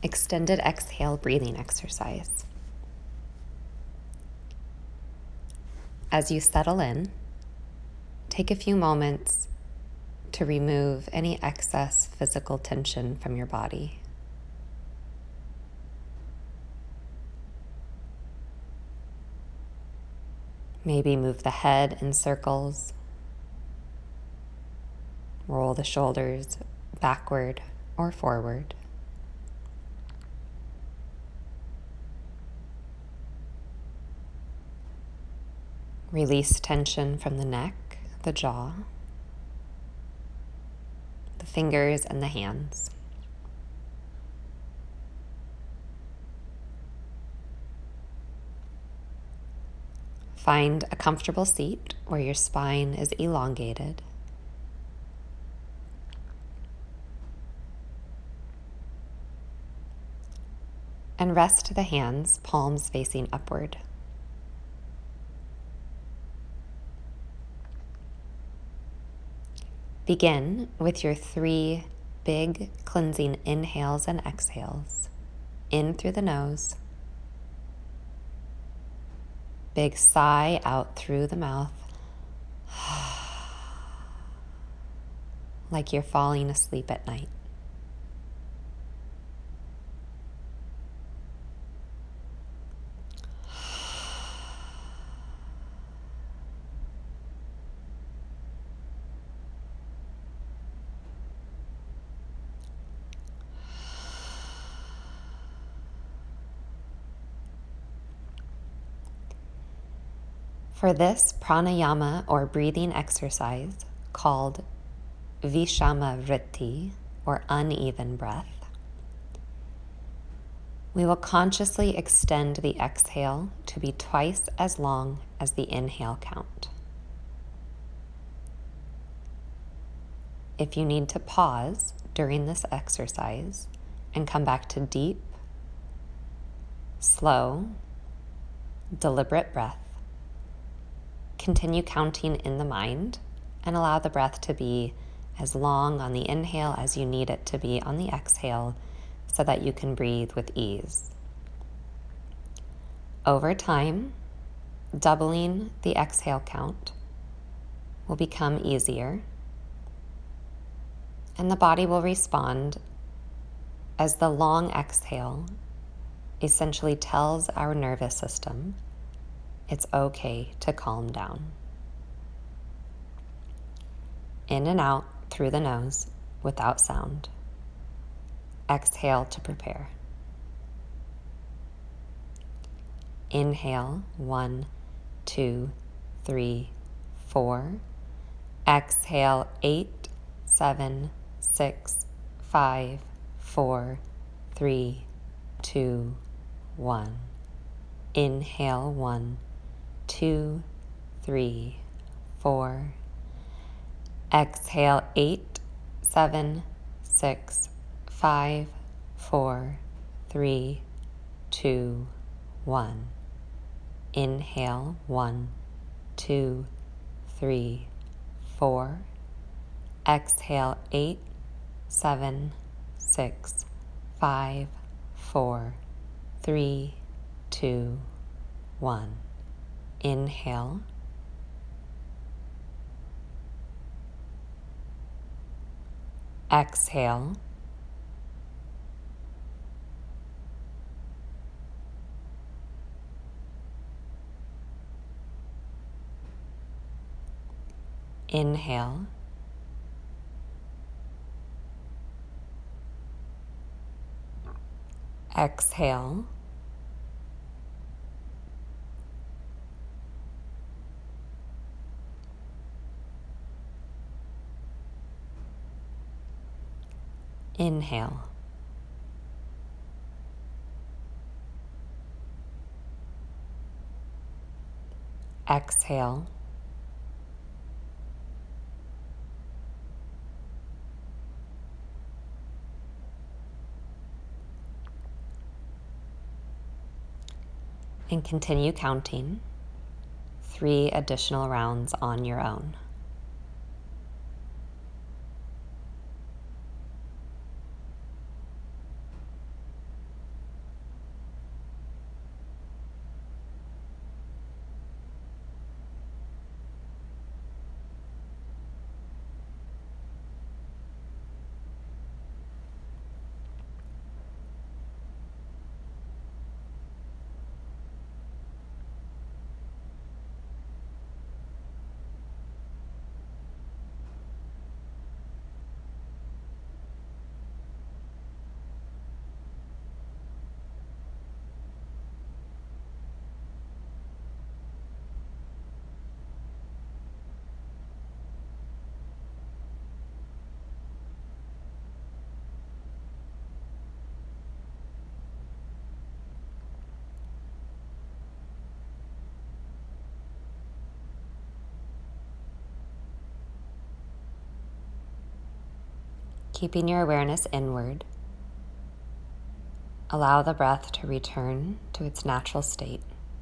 extended exhale breathing exercise. As you settle in, take a few moments to remove any excess physical tension from your body. Maybe move the head in circles, roll the shoulders backward or forward. Release tension from the neck, the jaw, the fingers, and the hands. Find a comfortable seat where your spine is elongated. And rest the hands, palms facing upward. Begin with your 3 big cleansing inhales and exhales. In through the nose. Big sigh out through the mouth. Like you're falling asleep at night. For this pranayama or breathing exercise called Vishama Vritti or uneven breath, we will consciously extend the exhale to be twice as long as the inhale count. If you need to pause during this exercise and come back to deep, slow, deliberate breath, continue counting in the mind and allow the breath to be as long on the inhale as you need it to be on the exhale so that you can breathe with ease. Over time, doubling the exhale count will become easier, and the body will respond as the long exhale essentially tells our nervous system it's okay to calm down. In and out through the nose without sound. Exhale to prepare. Inhale, 1, 2, 3, 4. Exhale, 8, 7, 6, 5, 4, 3, 2, 1. Inhale, 1, 2, 3, 4. Exhale, 8, 7, 6, 5, 4, 3, 2, 1. Inhale, 1, 2, 3, 4. Exhale, 8, 7, 6, 5, 4, 3, 2, 1. Inhale. Exhale. Inhale. Exhale. Inhale. Exhale. And continue counting 3 additional rounds on your own. Keeping your awareness inward, allow the breath to return to its natural state.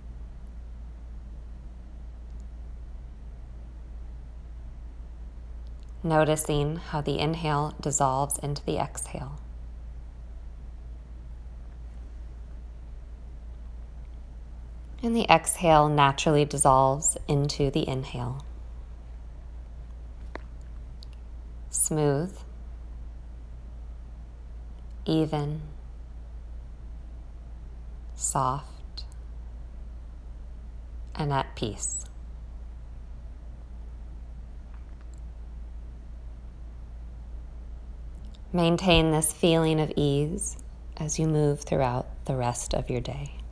Noticing how the inhale dissolves into the exhale. And the exhale naturally dissolves into the inhale. Smooth, even, soft, and at peace. Maintain this feeling of ease as you move throughout the rest of your day.